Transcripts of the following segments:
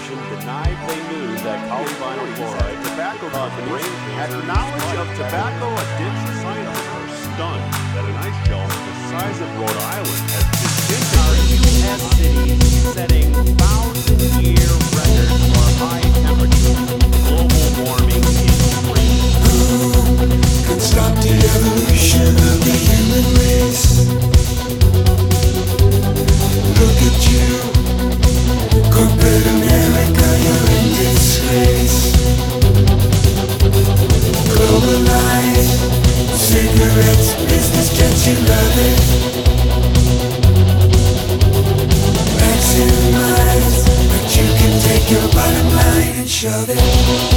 Commission denied they knew that polyvinyl chloride tobacco companies had knowledge of tobacco addiction. Scientists are stunned that an ice shelf the size of Rhode Island has disintegrated. U.S. cities setting 1,000-year records for high temperatures. Global warming increases. Who can stop the evolution of the human race? Look at you, corporate America, you're in disgrace. Globalized, cigarettes, business jets, you love it. Maximize, but you can take your bottom line and shove it.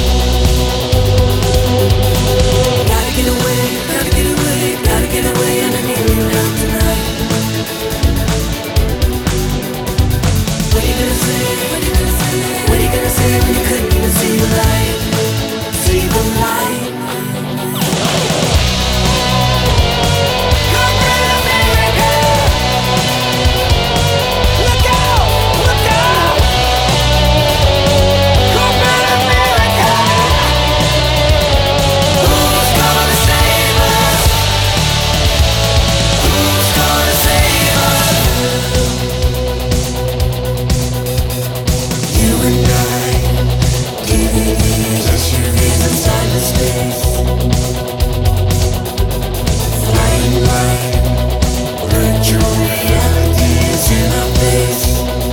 Gotta get away, gotta get away, gotta get away, and I need you now tonight. What are you gonna say? What are you gonna say? What are you gonna say when you couldn't even see the light? See the light. Corporate America! Look out! Look out! Corporate America! Who's gonna save us? Who's gonna save us? You and I, DVDs, SUVs inside the space. Flying blind, virtual reality is in our face.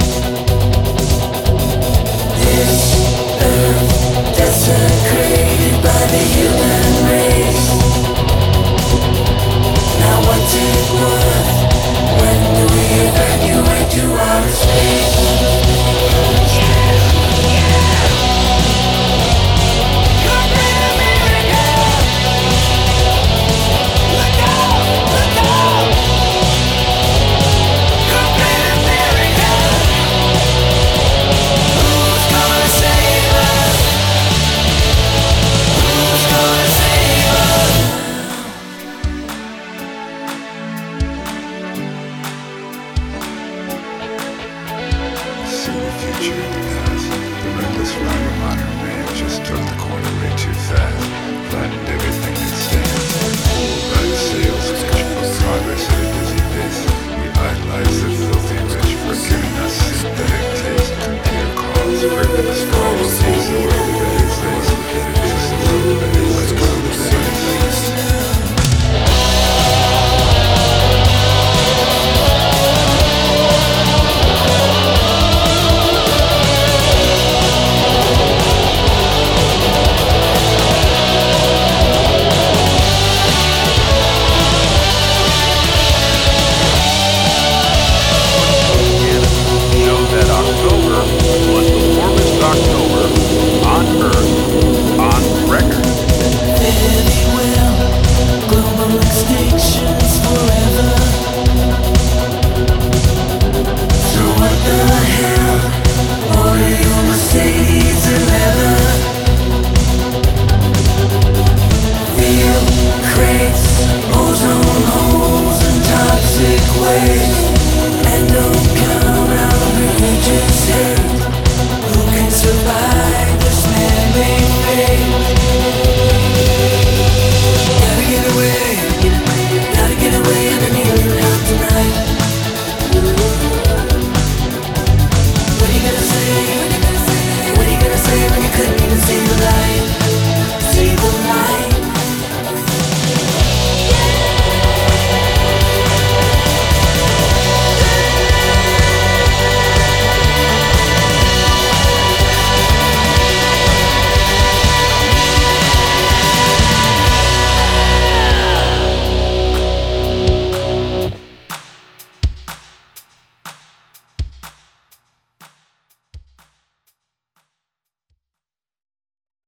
This earth desecrated by the human race. Now what's it worth? When do we evacuate to outer space? Corporate America! Look out! Look out! Corporate America! Who's gonna save us? Who's gonna save us? See the future in the past. The reckless ride of modern man just took the corner way too fast. Flattened everything that stands. Bullseye sales pitch for progress at a dizzy pace. We idolize the filthy rich for giving us synthetic taste. Compare cause, frivolous calls. Use the world of it is lazy. It is the world of it is. Let's go to the place. Show that October was the warmest October on Earth on record. Very well, global extinctions forever. So what the hell? Order your Mercedes and leather. Feel crates, ozone holes and toxic waste. And don't count out religious